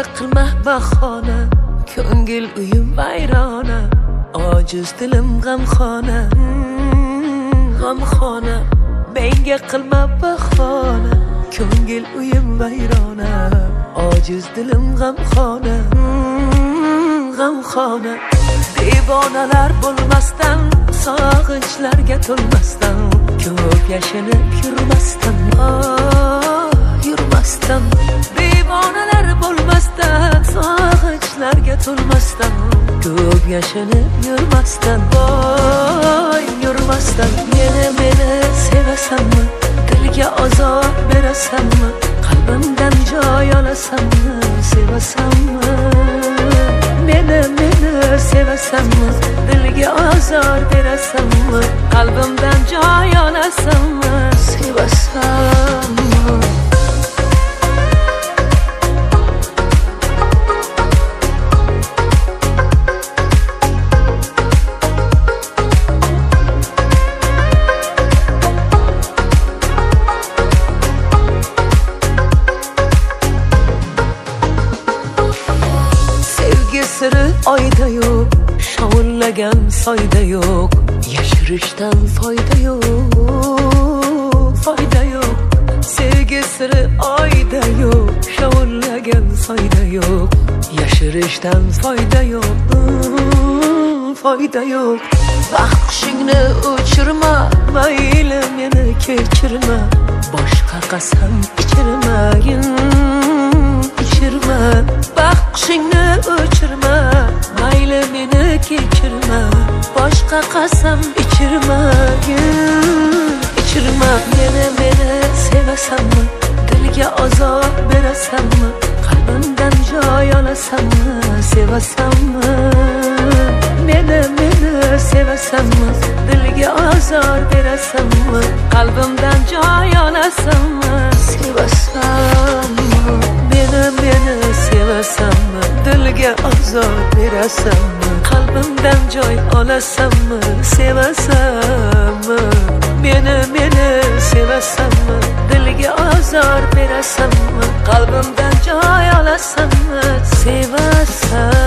menga qilma bahona, ko'ngil uyim vayrona, ojiz dilim g'amxona, g'amxona. Menga qilma bahona, ko'ngil uyim vayrona, ojiz dilim g'amxona, g'amxona. Devonalar bo'lmasdan, sog'inchlarga to'lmasdan, ko'p yashinib yurmasdan, yurmasdan. Devonalar bo'lmasdan, sog'inchlarga to'lmasdan, ko'p yashinib yurmasdan, yurmasdan. Meni sevasanmi, dilga azob berasanmi, qalbimdan joy olasanmi, sevasanmi? Meni sevasanmi, dilga azor berasanmi, qalbimdan joy olasanmi, sevasanmi? Siri oyda yo'q, shovullagan soyda yo'q, yashirishdan foyda yo'q, foyda yo'q. Sevgi siri oyda yo'q, shovullagan soyda yo'q, yashirishdan foyda yo'q, foyda yo'q. Baxt qushingni o'chirma, mayli meni kechirma, boshqa qasam ichirmagin, ichirma. Baxt qushingni o'chirma, mayli meni kechirma, boshqa qasam ichirmagin, ichirma. Meni sevasanmi, dilga azob berasanmi, qalbimdan joy olasanmi, sevasanmi? Meni sevasanmi, dilga azor berasanmi, qalbimdan joy olasanmi, sevasanmi? Meni sevasanmi, dilga azor berasanmi, qalbimdan joy olasanmi, sevasanmi? Meni sevasanmi, dilga azor berasanmi, qalbimdan joy olasanmi, sevasanmi?